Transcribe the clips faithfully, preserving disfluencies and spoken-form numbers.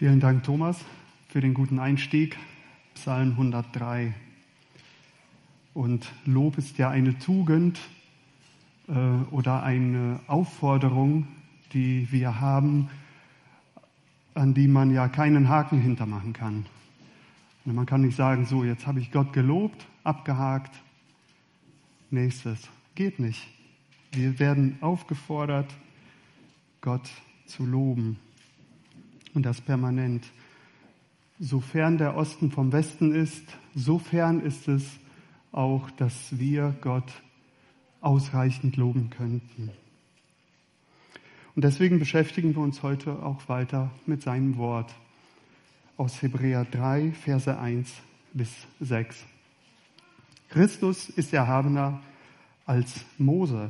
Vielen Dank, Thomas, für den guten Einstieg. Psalm hundertdrei. Und Lob ist ja eine Tugend äh, oder eine Aufforderung, die wir haben, an die man ja keinen Haken hintermachen kann. Und man kann nicht sagen, so, jetzt habe ich Gott gelobt, abgehakt, nächstes. Geht nicht. Wir werden aufgefordert, Gott zu loben. Und das permanent. Sofern der Osten vom Westen ist, sofern ist es auch, dass wir Gott ausreichend loben könnten. Und deswegen beschäftigen wir uns heute auch weiter mit seinem Wort. Aus Hebräer drei, Verse eins bis sechs. Christus ist erhabener als Mose.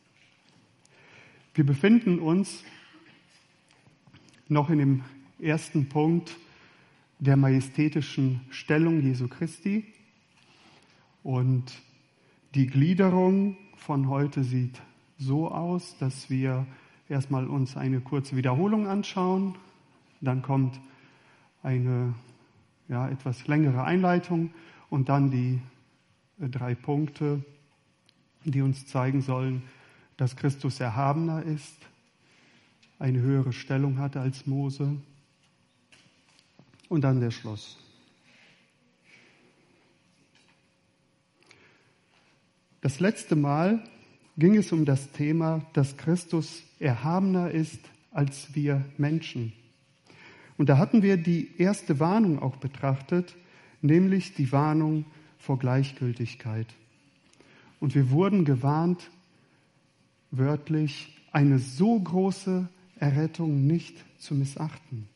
Wir befinden uns noch in dem ersten Punkt der majestätischen Stellung Jesu Christi. Und die Gliederung von heute sieht so aus, dass wir erstmal uns eine kurze Wiederholung anschauen. Dann kommt eine ja, etwas längere Einleitung und dann die äh, drei Punkte, die uns zeigen sollen, dass Christus erhabener ist, eine höhere Stellung hatte als Mose. Und dann der Schluss. Das letzte Mal ging es um das Thema, dass Christus erhabener ist als wir Menschen. Und da hatten wir die erste Warnung auch betrachtet, nämlich die Warnung vor Gleichgültigkeit. Und wir wurden gewarnt, wörtlich, eine so große Errettung nicht zu missachten.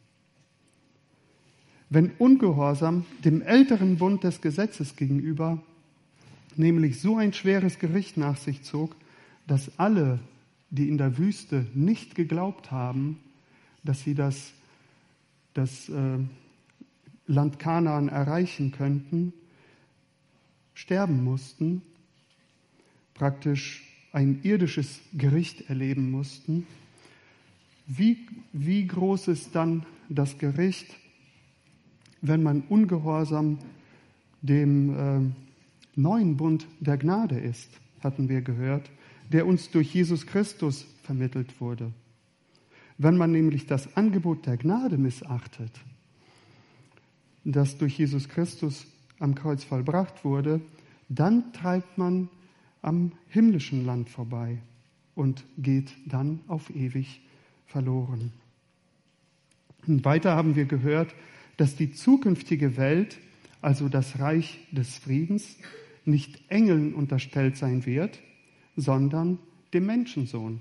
Wenn Ungehorsam dem älteren Bund des Gesetzes gegenüber nämlich so ein schweres Gericht nach sich zog, dass alle, die in der Wüste nicht geglaubt haben, dass sie das, das äh, Land Kanaan erreichen könnten, sterben mussten, praktisch ein irdisches Gericht erleben mussten. Wie, wie groß ist dann das Gericht, wenn man ungehorsam dem äh, neuen Bund der Gnade ist, hatten wir gehört, der uns durch Jesus Christus vermittelt wurde. Wenn man nämlich das Angebot der Gnade missachtet, das durch Jesus Christus am Kreuz vollbracht wurde, dann treibt man am himmlischen Land vorbei und geht dann auf ewig verloren. Und weiter haben wir gehört, dass die zukünftige Welt, also das Reich des Friedens, nicht Engeln unterstellt sein wird, sondern dem Menschensohn.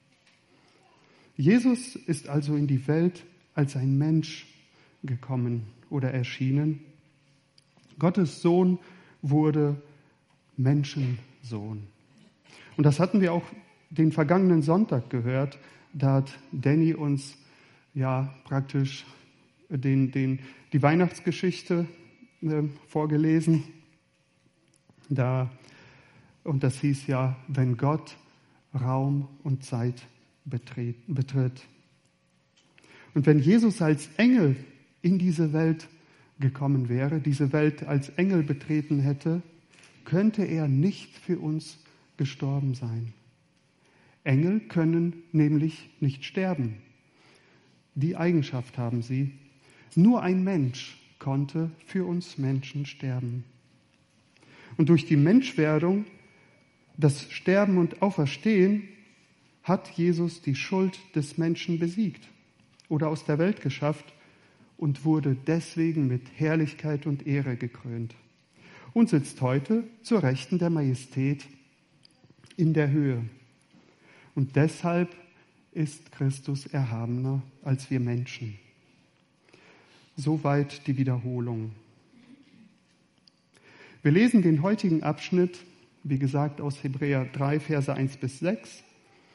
Jesus ist also in die Welt als ein Mensch gekommen oder erschienen. Gottes Sohn wurde Menschensohn. Und das hatten wir auch den vergangenen Sonntag gehört. Da hat Danny uns ja praktisch den, den, die Weihnachtsgeschichte äh, vorgelesen. Da, und das hieß ja, wenn Gott Raum und Zeit betritt, betritt. Und wenn Jesus als Engel in diese Welt gekommen wäre, diese Welt als Engel betreten hätte, könnte er nicht für uns gestorben sein. Engel können nämlich nicht sterben. Die Eigenschaft haben sie. Nur ein Mensch konnte für uns Menschen sterben. Und durch die Menschwerdung, das Sterben und Auferstehen, hat Jesus die Schuld des Menschen besiegt oder aus der Welt geschafft und wurde deswegen mit Herrlichkeit und Ehre gekrönt und sitzt heute zur Rechten der Majestät in der Höhe. Und deshalb ist Christus erhabener als wir Menschen. Soweit die Wiederholung. Wir lesen den heutigen Abschnitt, wie gesagt, aus Hebräer drei, Verse eins bis sechs.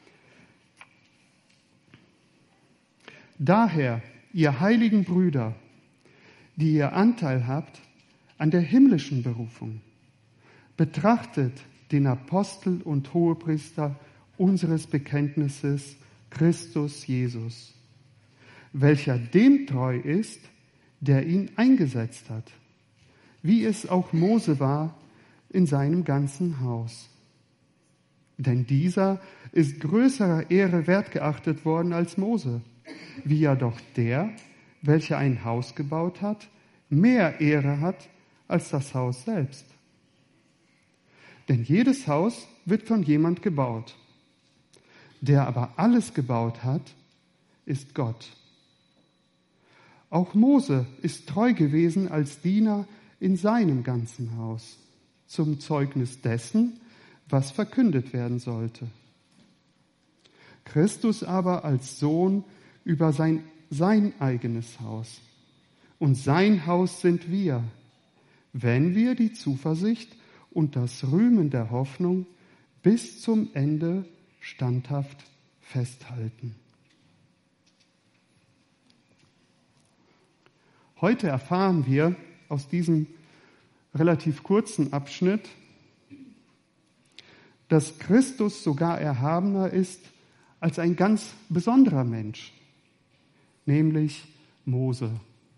Daher, ihr heiligen Brüder, die ihr Anteil habt an der himmlischen Berufung, betrachtet den Apostel und Hohepriester unseres Bekenntnisses, Christus Jesus. welcher dem treu ist, der ihn eingesetzt hat, wie es auch Mose war in seinem ganzen Haus. Denn dieser ist größerer Ehre wert geachtet worden als Mose, wie ja doch der, welcher ein Haus gebaut hat, mehr Ehre hat als das Haus selbst. Denn jedes Haus wird von jemand gebaut. Der aber alles gebaut hat, ist Gott. Auch Mose ist treu gewesen als Diener in seinem ganzen Haus, zum Zeugnis dessen, was verkündet werden sollte. Christus aber als Sohn über sein, sein eigenes Haus. Und sein Haus sind wir, wenn wir die Zuversicht und das Rühmen der Hoffnung bis zum Ende standhaft festhalten. Heute erfahren wir aus diesem relativ kurzen Abschnitt, dass Christus sogar erhabener ist als ein ganz besonderer Mensch, nämlich Mose.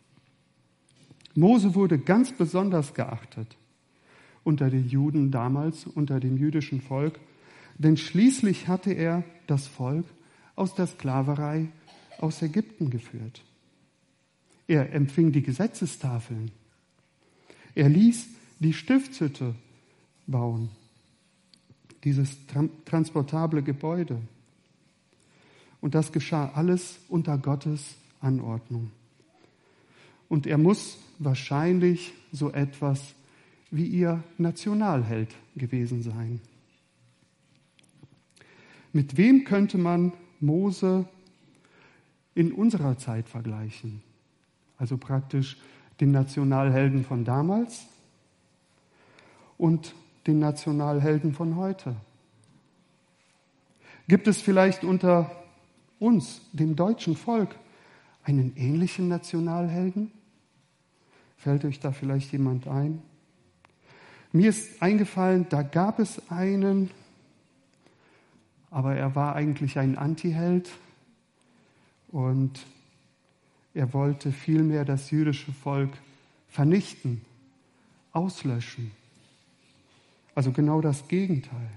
Mose wurde ganz besonders geachtet unter den Juden damals, unter dem jüdischen Volk, denn schließlich hatte er das Volk aus der Sklaverei aus Ägypten geführt. Er empfing die Gesetzestafeln. Er ließ die Stiftshütte bauen, dieses transportable Gebäude. Und das geschah alles unter Gottes Anordnung. Und er muss wahrscheinlich so etwas wie ihr Nationalheld gewesen sein. Mit wem könnte man Mose in unserer Zeit vergleichen? Also praktisch den Nationalhelden von damals und den Nationalhelden von heute. Gibt es vielleicht unter uns, dem deutschen Volk, einen ähnlichen Nationalhelden? Fällt euch da vielleicht jemand ein? Mir ist eingefallen, da gab es einen, aber er war eigentlich ein Antiheld und er wollte vielmehr das jüdische Volk vernichten, auslöschen. Also genau das Gegenteil.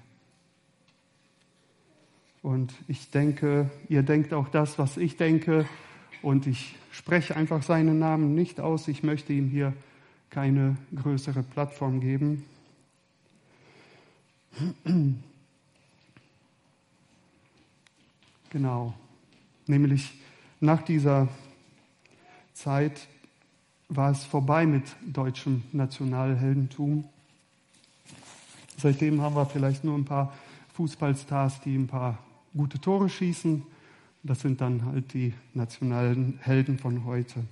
Und ich denke, ihr denkt auch das, was ich denke, und ich spreche einfach seinen Namen nicht aus. Ich möchte ihm hier keine größere Plattform geben. Genau, nämlich nach dieser Zeit war es vorbei mit deutschem Nationalheldentum. Seitdem haben wir vielleicht nur ein paar Fußballstars, die ein paar gute Tore schießen. Das sind dann halt die nationalen Helden von heute.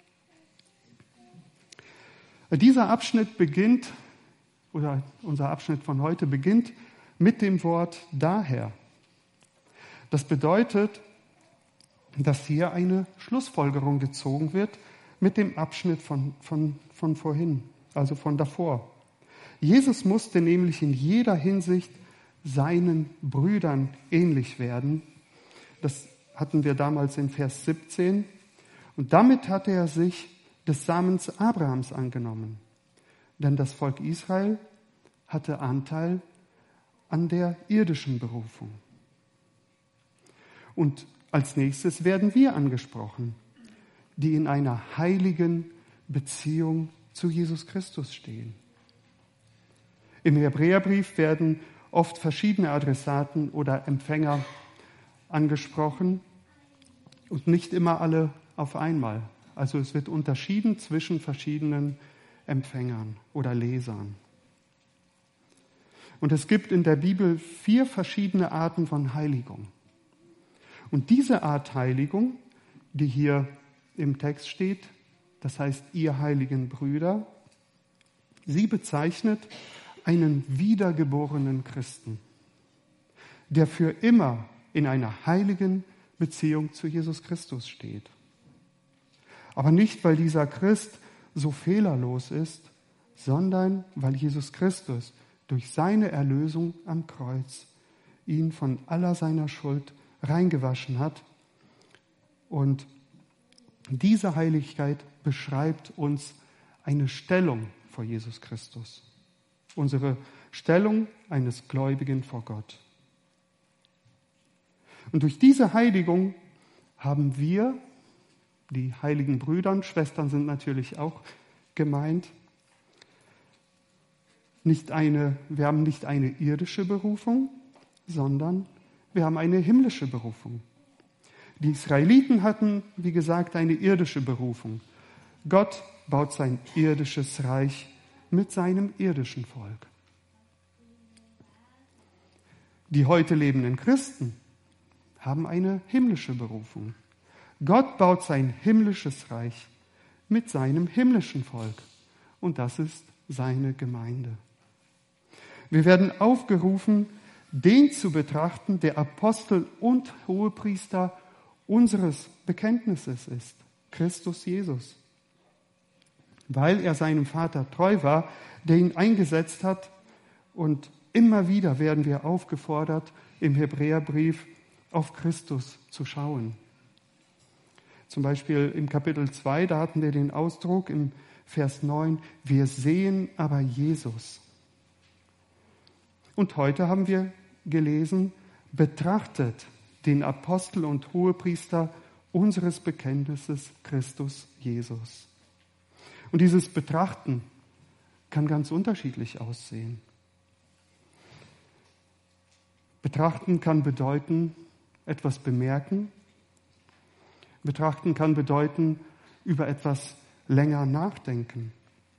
Dieser Abschnitt beginnt, oder unser Abschnitt von heute beginnt mit dem Wort daher. Das bedeutet, dass hier eine Schlussfolgerung gezogen wird mit dem Abschnitt von, von, von vorhin, also von davor. Jesus musste nämlich in jeder Hinsicht seinen Brüdern ähnlich werden. Das hatten wir damals in Vers siebzehn. Und damit hatte er sich des Samens Abrahams angenommen. Denn das Volk Israel hatte Anteil an der irdischen Berufung. Und als nächstes werden wir angesprochen, die in einer heiligen Beziehung zu Jesus Christus stehen. Im Hebräerbrief werden oft verschiedene Adressaten oder Empfänger angesprochen und nicht immer alle auf einmal. Also es wird unterschieden zwischen verschiedenen Empfängern oder Lesern. Und es gibt in der Bibel vier verschiedene Arten von Heiligung. Und diese Art Heiligung, die hier im Text steht, das heißt, ihr heiligen Brüder, sie bezeichnet einen wiedergeborenen Christen, der für immer in einer heiligen Beziehung zu Jesus Christus steht. Aber nicht, weil dieser Christ so fehlerlos ist, sondern weil Jesus Christus durch seine Erlösung am Kreuz ihn von aller seiner Schuld reingewaschen hat und Diese Heiligkeit beschreibt uns eine Stellung vor Jesus Christus. Unsere Stellung eines Gläubigen vor Gott. Und durch diese Heiligung haben wir, die heiligen Brüder und Schwestern sind natürlich auch gemeint, nicht eine, wir haben nicht eine irdische Berufung, sondern wir haben eine himmlische Berufung. Die Israeliten hatten, wie gesagt, eine irdische Berufung. Gott baut sein irdisches Reich mit seinem irdischen Volk. Die heute lebenden Christen haben eine himmlische Berufung. Gott baut sein himmlisches Reich mit seinem himmlischen Volk. Und das ist seine Gemeinde. Wir werden aufgerufen, den zu betrachten, der Apostel und Hohepriester unseres Bekenntnisses ist, Christus Jesus. Weil er seinem Vater treu war, der ihn eingesetzt hat. Und immer wieder werden wir aufgefordert, im Hebräerbrief auf Christus zu schauen. Zum Beispiel im Kapitel zwei, da hatten wir den Ausdruck im Vers neun, wir sehen aber Jesus. Und heute haben wir gelesen, betrachtet den Apostel und Hohepriester unseres Bekenntnisses Christus Jesus. Und dieses Betrachten kann ganz unterschiedlich aussehen. Betrachten kann bedeuten, etwas bemerken. Betrachten kann bedeuten, über etwas länger nachdenken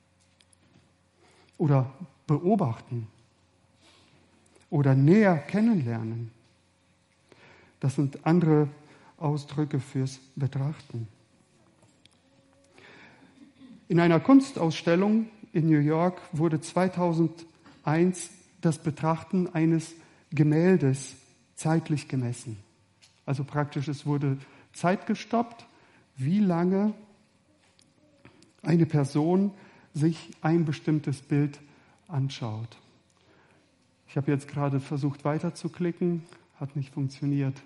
oder beobachten oder näher kennenlernen. Das sind andere Ausdrücke fürs Betrachten. In einer Kunstausstellung in New York wurde zweitausendeins das Betrachten eines Gemäldes zeitlich gemessen. Also praktisch, es wurde Zeit gestoppt, wie lange eine Person sich ein bestimmtes Bild anschaut. Ich habe jetzt gerade versucht weiterzuklicken, hat nicht funktioniert.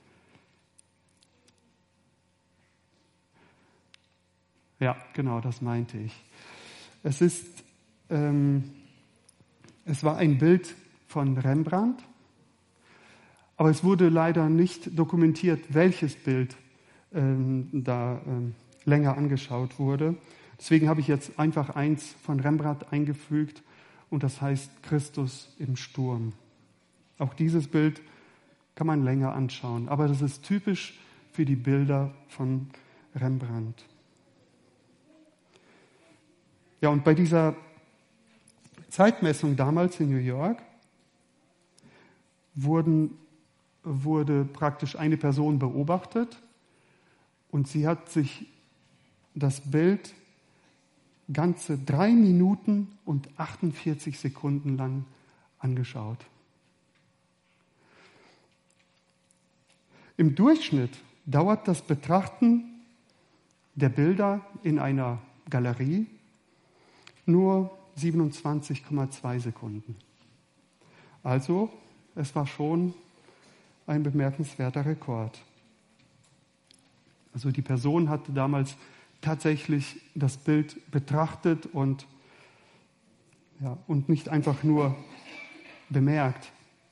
Ja, genau, das meinte ich. Es ist, ähm, es war ein Bild von Rembrandt, aber es wurde leider nicht dokumentiert, welches Bild ähm, da ähm, länger angeschaut wurde. Deswegen habe ich jetzt einfach eins von Rembrandt eingefügt und das heißt Christus im Sturm. Auch dieses Bild kann man länger anschauen, aber das ist typisch für die Bilder von Rembrandt. Ja, und bei dieser Zeitmessung damals in New York wurden, wurde praktisch eine Person beobachtet und sie hat sich das Bild ganze drei Minuten und achtundvierzig Sekunden lang angeschaut. Im Durchschnitt dauert das Betrachten der Bilder in einer Galerie nur siebenundzwanzig Komma zwei Sekunden. Also, es war schon ein bemerkenswerter Rekord. Also die Person hatte damals tatsächlich das Bild betrachtet und, ja, und nicht einfach nur bemerkt.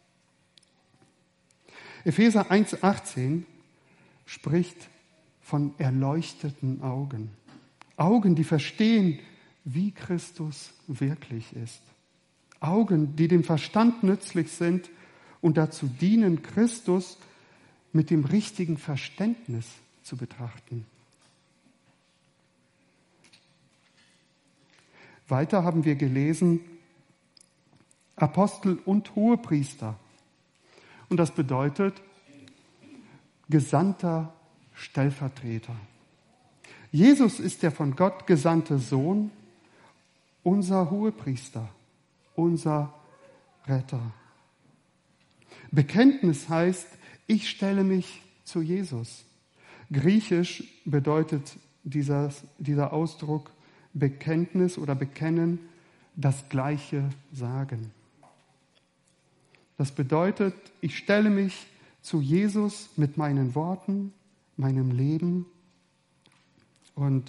Epheser eins achtzehn spricht von erleuchteten Augen. Augen, die verstehen, wie Christus wirklich ist. Augen, die dem Verstand nützlich sind und dazu dienen, Christus mit dem richtigen Verständnis zu betrachten. Weiter haben wir gelesen, Apostel und Hohepriester. Und das bedeutet gesandter Stellvertreter. Jesus ist der von Gott gesandte Sohn, unser Hohepriester, unser Retter. Bekenntnis heißt, ich stelle mich zu Jesus. Griechisch bedeutet dieser, dieser Ausdruck Bekenntnis oder Bekennen, das Gleiche sagen. Das bedeutet, ich stelle mich zu Jesus mit meinen Worten, meinem Leben Und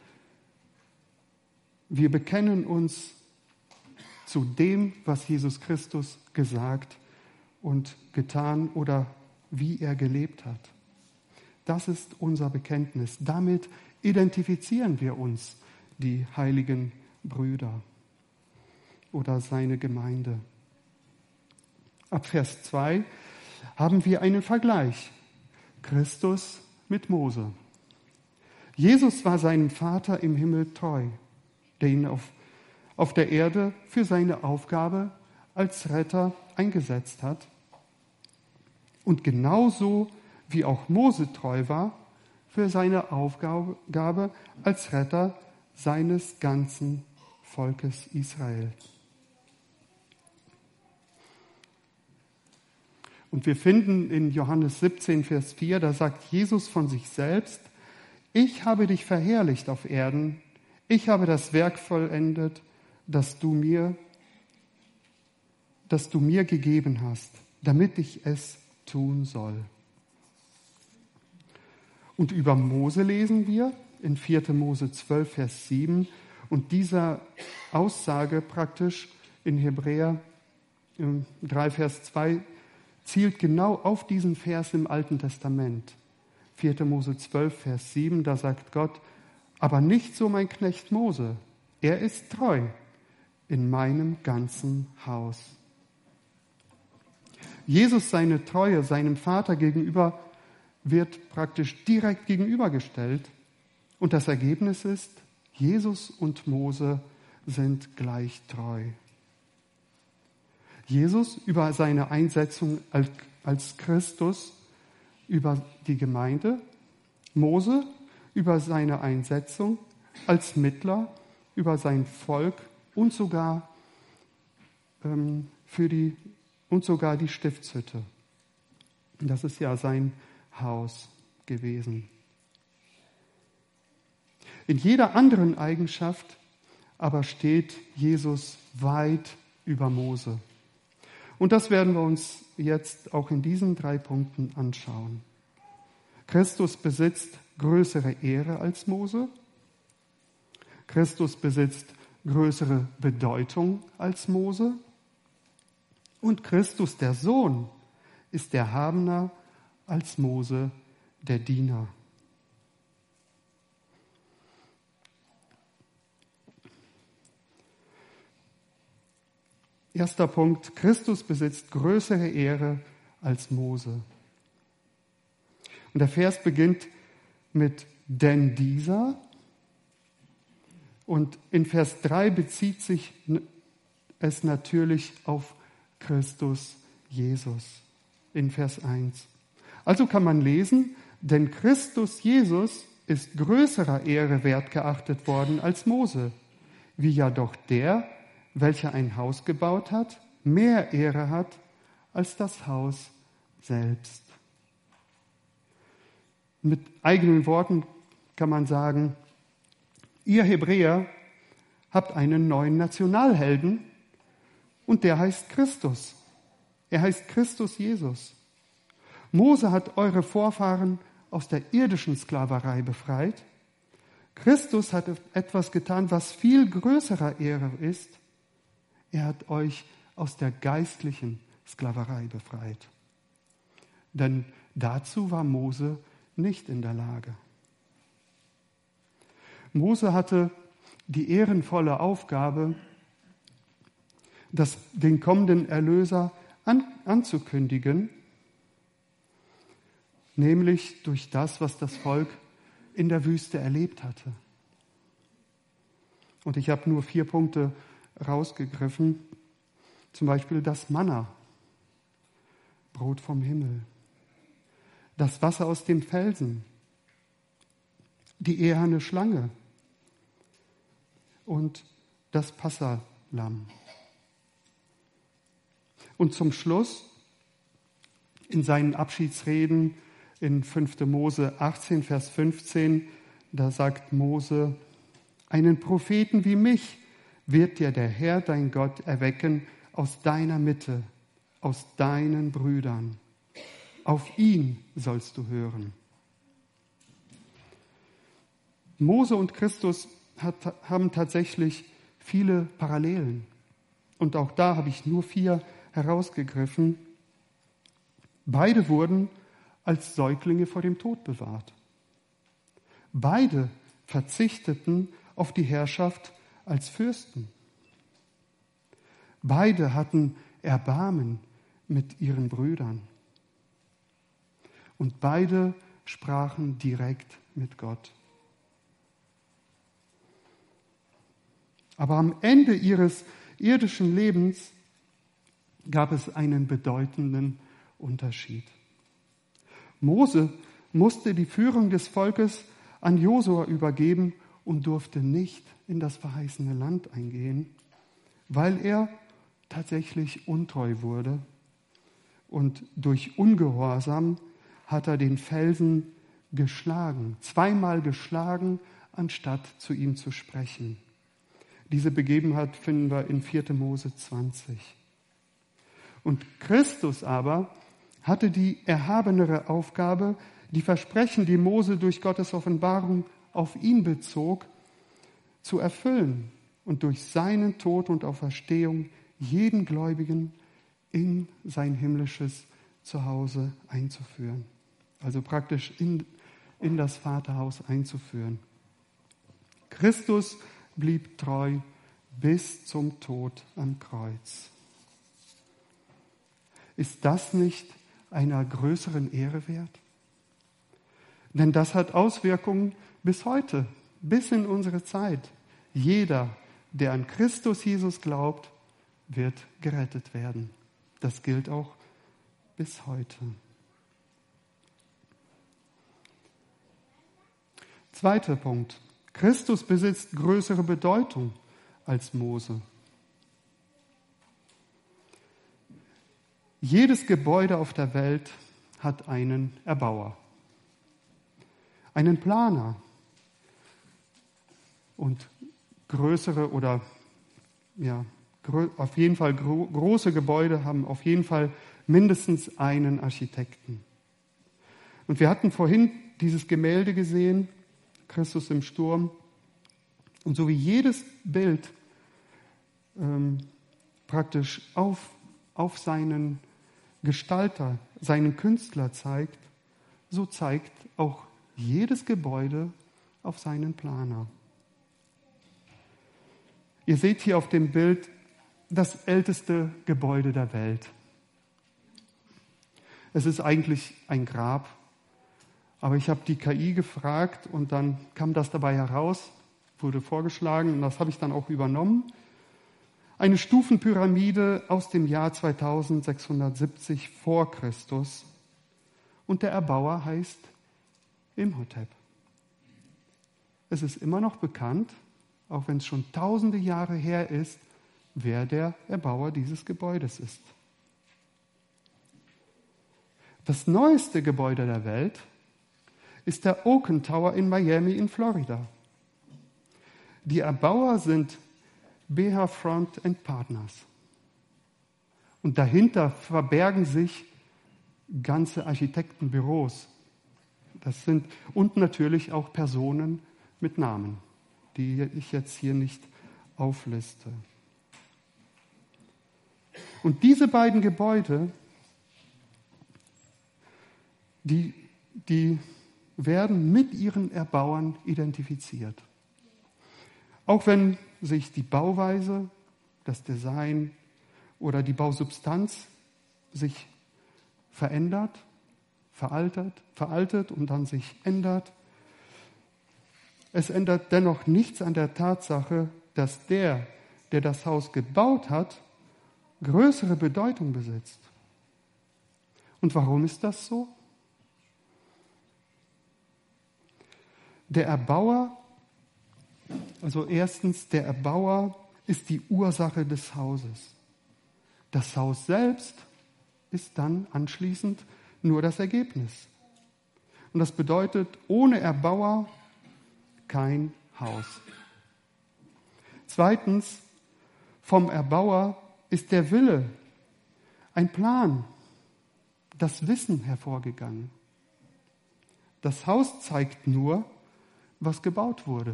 wir bekennen uns zu dem, was Jesus Christus gesagt und getan oder wie er gelebt hat. Das ist unser Bekenntnis. Damit identifizieren wir uns, die heiligen Brüder oder seine Gemeinde. Ab Vers zwei haben wir einen Vergleich. Christus mit Mose. Jesus war seinem Vater im Himmel treu, der ihn auf, auf der Erde für seine Aufgabe als Retter eingesetzt hat. Und genauso wie auch Mose treu war für seine Aufgabe als Retter seines ganzen Volkes Israel. Und wir finden in Johannes siebzehn, Vers vier, da sagt Jesus von sich selbst: Ich habe dich verherrlicht auf Erden, ich habe das Werk vollendet, das du mir, das du mir gegeben hast, damit ich es tun soll. Und über Mose lesen wir in vierter Mose zwölf, Vers sieben. Und dieser Aussage praktisch in Hebräer drei, Vers zwei zielt genau auf diesen Vers im Alten Testament. vierter Mose zwölf, Vers sieben, da sagt Gott: Aber nicht so mein Knecht Mose, er ist treu in meinem ganzen Haus. Jesus, seine Treue seinem Vater gegenüber, wird praktisch direkt gegenübergestellt. Und das Ergebnis ist, Jesus und Mose sind gleich treu. Jesus über seine Einsetzung als, als Christus über die Gemeinde, Mose über seine Einsetzung als Mittler über sein Volk und sogar ähm, für die und sogar die Stiftshütte. Das ist ja sein Haus gewesen. In jeder anderen Eigenschaft aber steht Jesus weit über Mose. Und das werden wir uns jetzt auch in diesen drei Punkten anschauen. Christus besitzt größere Ehre als Mose. Christus besitzt größere Bedeutung als Mose. Und Christus, der Sohn, ist erhabener als Mose, der Diener. Erster Punkt: Christus besitzt größere Ehre als Mose. Und der Vers beginnt mit denn dieser. Und in Vers drei bezieht sich es natürlich auf Christus Jesus. In Vers eins. Also kann man lesen, denn Christus Jesus ist größerer Ehre wert geachtet worden als Mose, wie ja doch der, welcher ein Haus gebaut hat, mehr Ehre hat als das Haus selbst. Mit eigenen Worten kann man sagen, ihr Hebräer habt einen neuen Nationalhelden und der heißt Christus. Er heißt Christus Jesus. Mose hat eure Vorfahren aus der irdischen Sklaverei befreit. Christus hat etwas getan, was viel größerer Ehre ist. Er hat euch aus der geistlichen Sklaverei befreit. Denn dazu war Mose nicht in der Lage. Mose hatte die ehrenvolle Aufgabe, das, den kommenden Erlöser an, anzukündigen, nämlich durch das, was das Volk in der Wüste erlebt hatte. Und ich habe nur vier Punkte rausgegriffen, zum Beispiel das Manna, Brot vom Himmel, das Wasser aus dem Felsen, die eherne Schlange und das Passalamm. Und zum Schluss, in seinen Abschiedsreden in fünfter Mose achtzehn, Vers fünfzehn, da sagt Mose: Einen Propheten wie mich wird dir der Herr, dein Gott, erwecken aus deiner Mitte, aus deinen Brüdern. Auf ihn sollst du hören. Mose und Christus hat, haben tatsächlich viele Parallelen. Und auch da habe ich nur vier herausgegriffen. Beide wurden als Säuglinge vor dem Tod bewahrt. Beide verzichteten auf die Herrschaft als Fürsten. Beide hatten Erbarmen mit ihren Brüdern. Und beide sprachen direkt mit Gott. Aber am Ende ihres irdischen Lebens gab es einen bedeutenden Unterschied. Mose musste die Führung des Volkes an Josua übergeben und durfte nicht in das verheißene Land eingehen, weil er tatsächlich untreu wurde. Und durch Ungehorsam hat er den Felsen geschlagen, zweimal geschlagen, anstatt zu ihm zu sprechen. Diese Begebenheit finden wir in vierter Mose zwanzig. Und Christus aber hatte die erhabenere Aufgabe, die Versprechen, die Mose durch Gottes Offenbarung auf ihn bezog, zu erfüllen und durch seinen Tod und Auferstehung jeden Gläubigen in sein himmlisches Zuhause einzuführen. Also praktisch in, in das Vaterhaus einzuführen. Christus blieb treu bis zum Tod am Kreuz. Ist das nicht einer größeren Ehre wert? Denn das hat Auswirkungen bis heute, bis in unsere Zeit. Jeder, der an Christus Jesus glaubt, wird gerettet werden. Das gilt auch bis heute. Zweiter Punkt. Christus besitzt größere Bedeutung als Mose. Jedes Gebäude auf der Welt hat einen Erbauer, einen Planer. Und größere oder ja, auf jeden Fall gro- große Gebäude haben auf jeden Fall mindestens einen Architekten. Und wir hatten vorhin dieses Gemälde gesehen, Christus im Sturm. Und so wie jedes Bild ähm, praktisch auf, auf seinen Gestalter, seinen Künstler zeigt, so zeigt auch jedes Gebäude auf seinen Planer. Ihr seht hier auf dem Bild das älteste Gebäude der Welt. Es ist eigentlich ein Grab, aber ich habe die K I gefragt und dann kam das dabei heraus, wurde vorgeschlagen und das habe ich dann auch übernommen. Eine Stufenpyramide aus dem Jahr zweitausendsechshundertsiebzig vor Christus und der Erbauer heißt Imhotep. Es ist immer noch bekannt, auch wenn es schon tausende Jahre her ist, wer der Erbauer dieses Gebäudes ist. Das neueste Gebäude der Welt ist der Oaken Tower in Miami in Florida. Die Erbauer sind B H Front and Partners. Und dahinter verbergen sich ganze Architektenbüros. Das sind und natürlich auch Personen mit Namen, die ich jetzt hier nicht aufliste. Und diese beiden Gebäude, die, die werden mit ihren Erbauern identifiziert. Auch wenn sich die Bauweise, das Design oder die Bausubstanz sich verändert, veraltet, veraltet und dann sich ändert, es ändert dennoch nichts an der Tatsache, dass der, der das Haus gebaut hat, größere Bedeutung besitzt. Und warum ist das so? Der Erbauer, also erstens, der Erbauer ist die Ursache des Hauses. Das Haus selbst ist dann anschließend nur das Ergebnis. Und das bedeutet, ohne Erbauer kein Haus. Zweitens, vom Erbauer ist der Wille, ein Plan, das Wissen hervorgegangen. Das Haus zeigt nur, was gebaut wurde.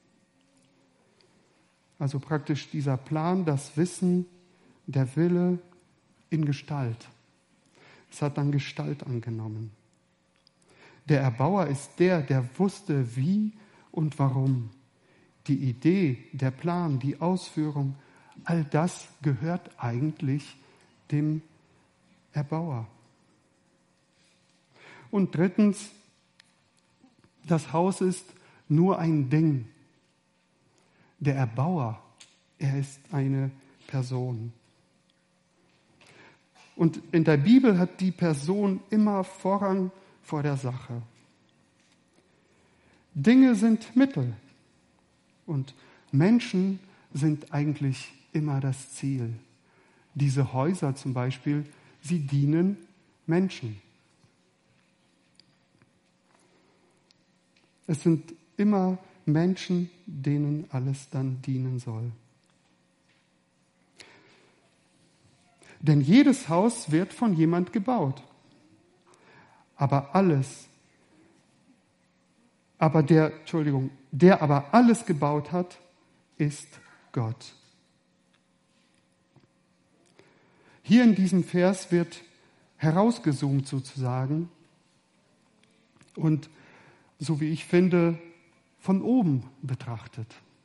Also praktisch dieser Plan, das Wissen, der Wille in Gestalt. Es hat dann Gestalt angenommen. Der Erbauer ist der, der wusste, wie und warum. Die Idee, der Plan, die Ausführung, all das gehört eigentlich dem Erbauer. Und drittens, das Haus ist nur ein Ding. Der Erbauer, er ist eine Person. Und in der Bibel hat die Person immer Vorrang vor der Sache. Dinge sind Mittel und Menschen sind eigentlich immer das Ziel. Diese Häuser zum Beispiel, sie dienen Menschen. Es sind immer Menschen, denen alles dann dienen soll. Denn jedes Haus wird von jemand gebaut. Aber alles, aber der, Entschuldigung, der aber alles gebaut hat, ist Gott. Hier in diesem Vers wird herausgezoomt sozusagen und, so wie ich finde, von oben betrachtet.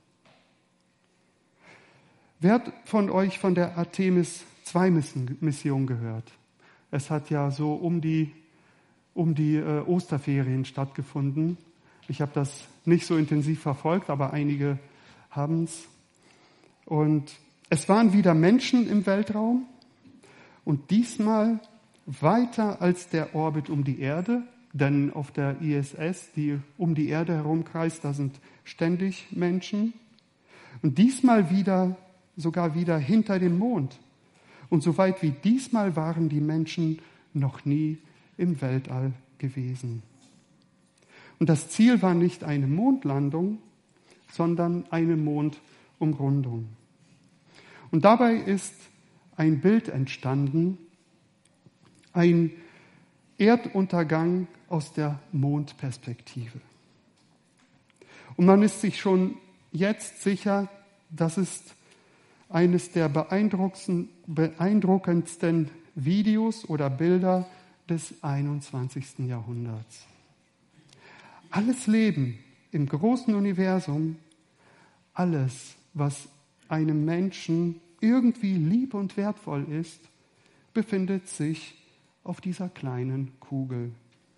Wer hat von euch von der Artemis zwei Mission gehört? Es hat ja so um die, um die äh, Osterferien stattgefunden. Ich habe das nicht so intensiv verfolgt, aber einige haben es. Und es waren wieder Menschen im Weltraum und diesmal weiter als der Orbit um die Erde, denn auf der I S S, die um die Erde herumkreist, da sind ständig Menschen. Und diesmal wieder, sogar wieder hinter dem Mond. Und so weit wie diesmal waren die Menschen noch nie im Weltall gewesen. Und das Ziel war nicht eine Mondlandung, sondern eine Mondumrundung. Und dabei ist ein Bild entstanden, ein Erduntergang aus der Mondperspektive. Und man ist sich schon jetzt sicher, das ist eines der beeindruckendsten, beeindruckendsten Videos oder Bilder des einundzwanzigsten Jahrhunderts. Alles Leben im großen Universum, alles, was einem Menschen irgendwie lieb und wertvoll ist, befindet sich auf dieser kleinen Kugel.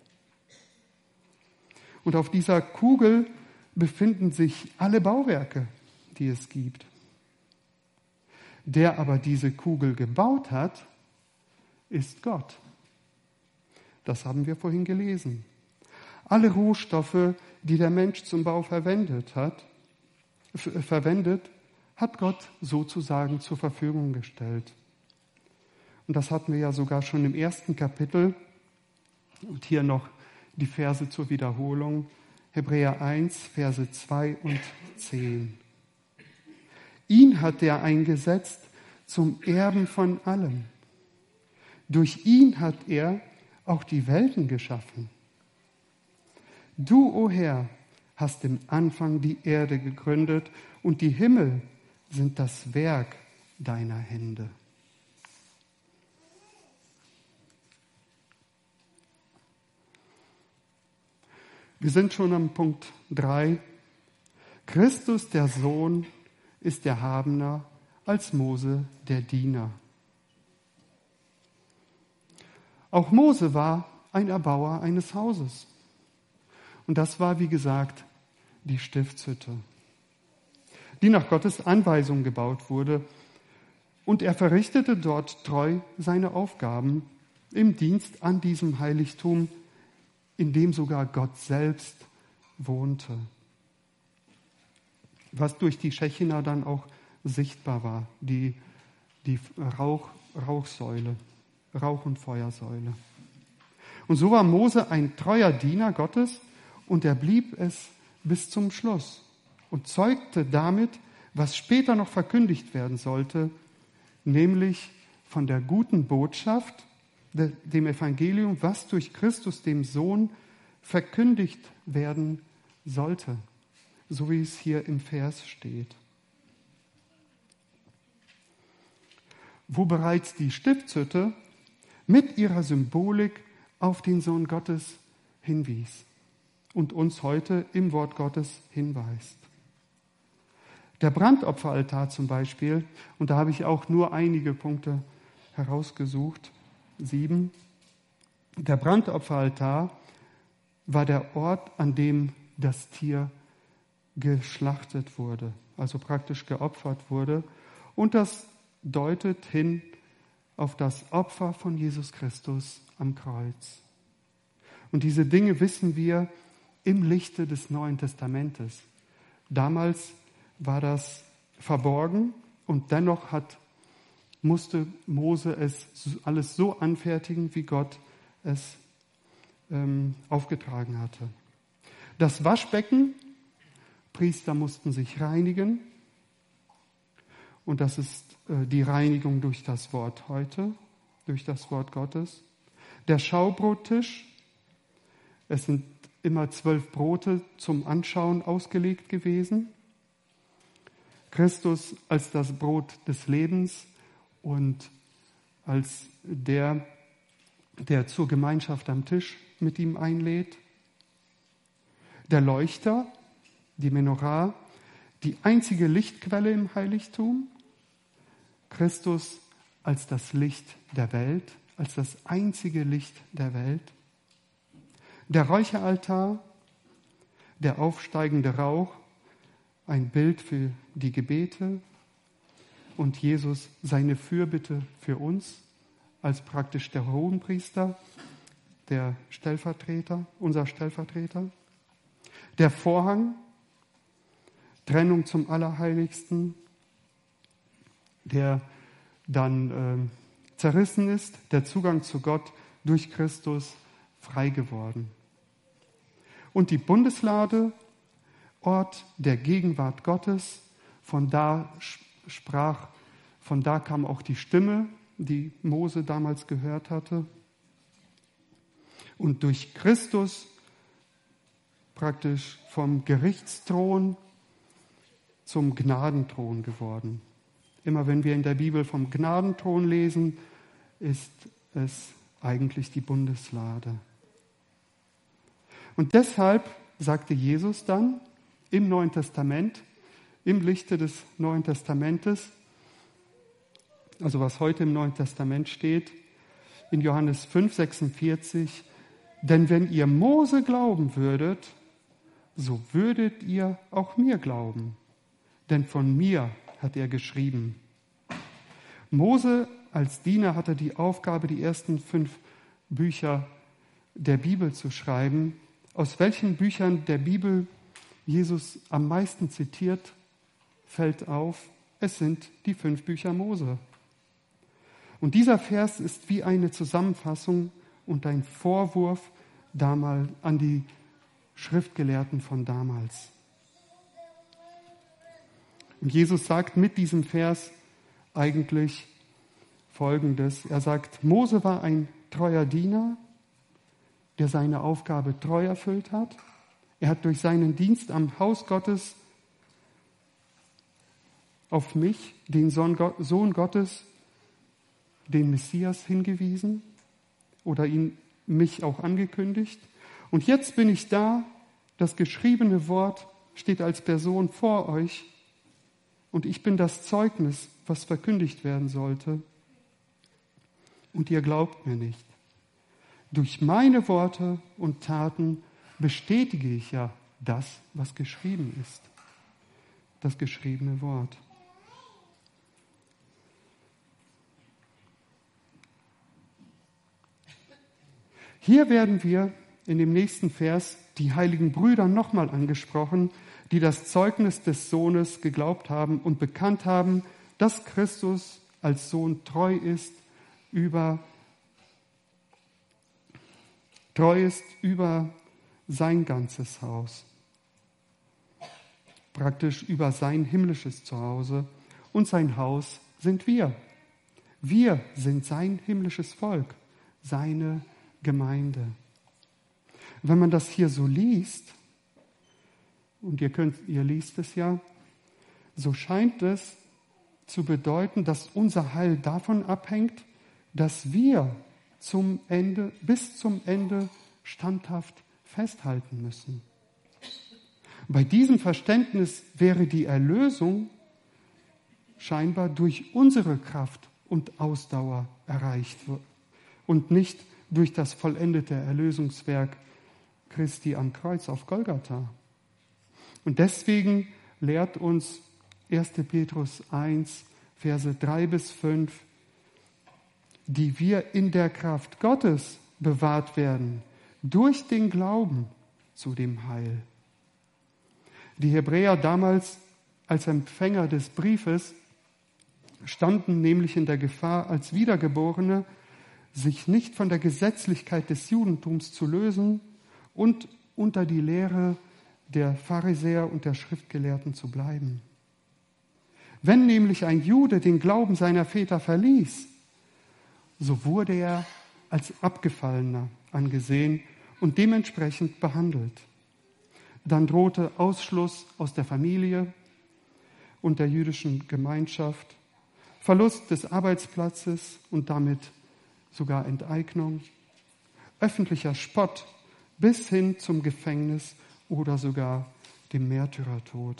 Und auf dieser Kugel befinden sich alle Bauwerke, die es gibt. Der aber diese Kugel gebaut hat, ist Gott. Das haben wir vorhin gelesen. Alle Rohstoffe, die der Mensch zum Bau verwendet hat, f- verwendet, hat Gott sozusagen zur Verfügung gestellt. Und das hatten wir ja sogar schon im ersten Kapitel. Und hier noch die Verse zur Wiederholung. Hebräer eins, Verse zwei und zehn. Ihn hat er eingesetzt zum Erben von allem. Durch ihn hat er auch die Welten geschaffen. Du, o Herr, hast im Anfang die Erde gegründet und die Himmel sind das Werk deiner Hände. Wir sind schon am Punkt drei. Christus, der Sohn, ist erhabener als Mose, der Diener. Auch Mose war ein Erbauer eines Hauses. Und das war, wie gesagt, die Stiftshütte, die nach Gottes Anweisung gebaut wurde. Und er verrichtete dort treu seine Aufgaben im Dienst an diesem Heiligtum, in dem sogar Gott selbst wohnte. Was durch die Schechina dann auch sichtbar war, die, die Rauch, Rauchsäule, Rauch- und Feuersäule. Und so war Mose ein treuer Diener Gottes und er blieb es bis zum Schluss und zeugte damit, was später noch verkündigt werden sollte, nämlich von der guten Botschaft, dem Evangelium, was durch Christus, dem Sohn, verkündigt werden sollte, so wie es hier im Vers steht. Wo bereits die Stiftshütte mit ihrer Symbolik auf den Sohn Gottes hinwies und uns heute im Wort Gottes hinweist. Der Brandopferaltar zum Beispiel, und da habe ich auch nur einige Punkte herausgesucht, sieben. Der Brandopferaltar war der Ort, an dem das Tier geschlachtet wurde, also praktisch geopfert wurde. Und das deutet hin auf das Opfer von Jesus Christus am Kreuz. Und diese Dinge wissen wir im Lichte des Neuen Testamentes. Damals war das verborgen und dennoch hat, musste Mose es alles so anfertigen, wie Gott es ähm, aufgetragen hatte. Das Waschbecken, Priester mussten sich reinigen und das ist äh, die Reinigung durch das Wort heute, durch das Wort Gottes. Der Schaubrottisch, es sind immer zwölf Brote zum Anschauen ausgelegt gewesen. Christus als das Brot des Lebens und als der, der zur Gemeinschaft am Tisch mit ihm einlädt. Der Leuchter, die Menorah, die einzige Lichtquelle im Heiligtum. Christus als das Licht der Welt, als das einzige Licht der Welt. Der Räucheraltar, der aufsteigende Rauch, ein Bild für die Gebete und Jesus seine Fürbitte für uns als praktisch der Hohenpriester, der Stellvertreter, unser Stellvertreter. Der Vorhang, Trennung zum Allerheiligsten, der dann äh, zerrissen ist, der Zugang zu Gott durch Christus frei geworden. Und die Bundeslade, Ort der Gegenwart Gottes, von da sprach, von da kam auch die Stimme, die Mose damals gehört hatte. Und durch Christus praktisch vom Gerichtsthron zum Gnadenthron geworden. Immer wenn wir in der Bibel vom Gnadenthron lesen, ist es eigentlich die Bundeslade. Und deshalb sagte Jesus dann im Neuen Testament, im Lichte des Neuen Testamentes, also was heute im Neuen Testament steht, in Johannes fünf, sechsundvierzig, denn wenn ihr Mose glauben würdet, so würdet ihr auch mir glauben, denn von mir hat er geschrieben. Mose als Diener hatte die Aufgabe, die ersten fünf Bücher der Bibel zu schreiben. Aus welchen Büchern der Bibel Jesus am meisten zitiert, fällt auf, es sind die fünf Bücher Mose. Und dieser Vers ist wie eine Zusammenfassung und ein Vorwurf damals an die Schriftgelehrten von damals. Und Jesus sagt mit diesem Vers eigentlich Folgendes. Er sagt, Mose war ein treuer Diener, der seine Aufgabe treu erfüllt hat. Er hat durch seinen Dienst am Haus Gottes auf mich, den Sohn Gottes, den Messias hingewiesen oder ihn, mich auch angekündigt. Und jetzt bin ich da, das geschriebene Wort steht als Person vor euch und ich bin das Zeugnis, was verkündigt werden sollte. Und ihr glaubt mir nicht. Durch meine Worte und Taten bestätige ich ja das, was geschrieben ist. Das geschriebene Wort. Hier werden wir in dem nächsten Vers die heiligen Brüder nochmal angesprochen, die das Zeugnis des Sohnes geglaubt haben und bekannt haben, dass Christus als Sohn treu ist über, treu ist über sein ganzes Haus. Praktisch über sein himmlisches Zuhause. Und sein Haus sind wir. Wir sind sein himmlisches Volk, seine Gemeinde. Wenn man das hier so liest, und ihr könnt, ihr liest es ja, so scheint es zu bedeuten, dass unser Heil davon abhängt, dass wir zum Ende, bis zum Ende standhaft festhalten müssen. Bei diesem Verständnis wäre die Erlösung scheinbar durch unsere Kraft und Ausdauer erreicht und nicht durch das vollendete Erlösungswerk Christi am Kreuz auf Golgatha. Und deswegen lehrt uns erster Petrus eins, Verse drei bis fünf, die wir in der Kraft Gottes bewahrt werden, durch den Glauben zu dem Heil. Die Hebräer damals als Empfänger des Briefes standen nämlich in der Gefahr, als Wiedergeborene sich nicht von der Gesetzlichkeit des Judentums zu lösen und unter die Lehre der Pharisäer und der Schriftgelehrten zu bleiben. Wenn nämlich ein Jude den Glauben seiner Väter verließ, so wurde er als Abgefallener angesehen und dementsprechend behandelt. Dann drohte Ausschluss aus der Familie und der jüdischen Gemeinschaft, Verlust des Arbeitsplatzes und damit sogar Enteignung, öffentlicher Spott bis hin zum Gefängnis oder sogar dem Märtyrertod.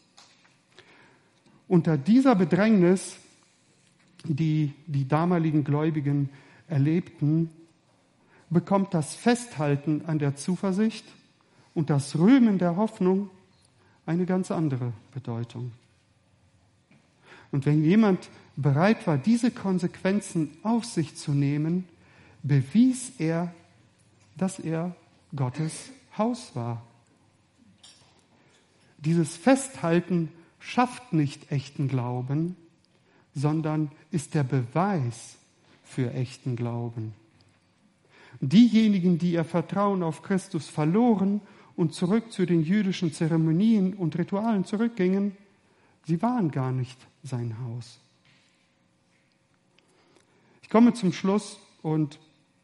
Unter dieser Bedrängnis, die die damaligen Gläubigen erlebten, bekommt das Festhalten an der Zuversicht und das Rühmen der Hoffnung eine ganz andere Bedeutung. Und wenn jemand bereit war, diese Konsequenzen auf sich zu nehmen, bewies er, dass er Gottes Haus war. Dieses Festhalten schafft nicht echten Glauben, sondern ist der Beweis für echten Glauben. Diejenigen, die ihr Vertrauen auf Christus verloren und zurück zu den jüdischen Zeremonien und Ritualen zurückgingen, sie waren gar nicht sein Haus. Ich komme zum Schluss und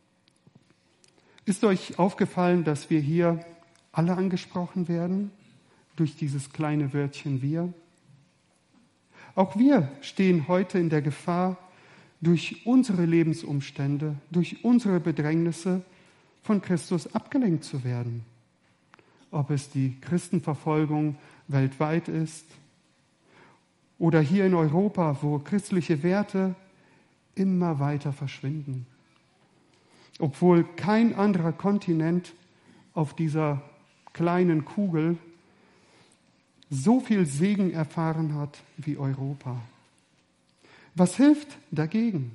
ist euch aufgefallen, dass wir hier alle angesprochen werden durch dieses kleine Wörtchen wir? Auch wir stehen heute in der Gefahr, durch unsere Lebensumstände, durch unsere Bedrängnisse von Christus abgelenkt zu werden. Ob es die Christenverfolgung weltweit ist oder hier in Europa, wo christliche Werte immer weiter verschwinden. Obwohl kein anderer Kontinent auf dieser kleinen Kugel so viel Segen erfahren hat wie Europa. Was hilft dagegen?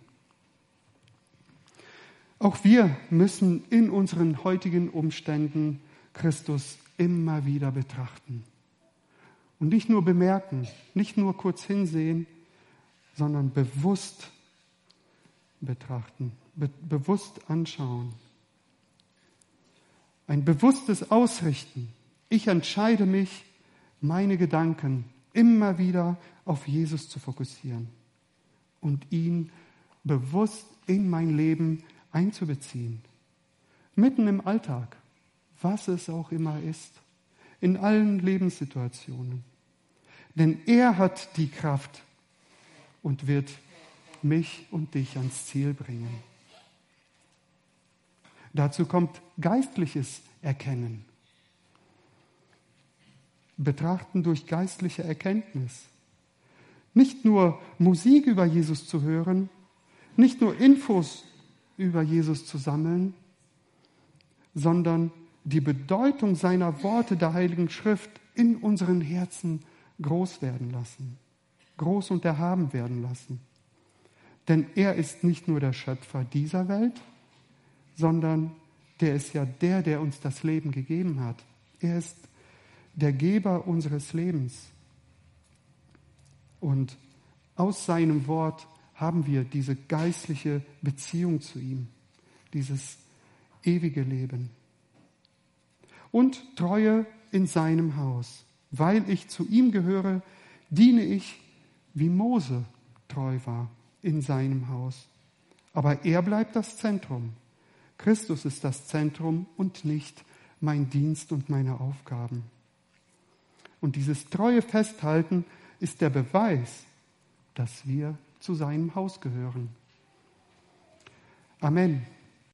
Auch wir müssen in unseren heutigen Umständen Christus immer wieder betrachten. Und nicht nur bemerken, nicht nur kurz hinsehen, sondern bewusst betrachten, be- bewusst anschauen. Ein bewusstes Ausrichten. Ich entscheide mich, meine Gedanken immer wieder auf Jesus zu fokussieren und ihn bewusst in mein Leben einzubeziehen. Mitten im Alltag, was es auch immer ist, in allen Lebenssituationen. Denn er hat die Kraft und wird mich und dich ans Ziel bringen. Dazu kommt geistliches Erkennen. Betrachten durch geistliche Erkenntnis. Nicht nur Musik über Jesus zu hören, nicht nur Infos über Jesus zu sammeln, sondern die Bedeutung seiner Worte der Heiligen Schrift in unseren Herzen groß werden lassen, groß und erhaben werden lassen. Denn er ist nicht nur der Schöpfer dieser Welt, sondern der ist ja der, der uns das Leben gegeben hat. Er ist der Geber unseres Lebens. Und aus seinem Wort haben wir diese geistliche Beziehung zu ihm, dieses ewige Leben. Und Treue in seinem Haus. Weil ich zu ihm gehöre, diene ich, wie Mose treu war, in seinem Haus. Aber er bleibt das Zentrum. Christus ist das Zentrum und nicht mein Dienst und meine Aufgaben. Und dieses treue Festhalten ist der Beweis, dass wir zu seinem Haus gehören. Amen.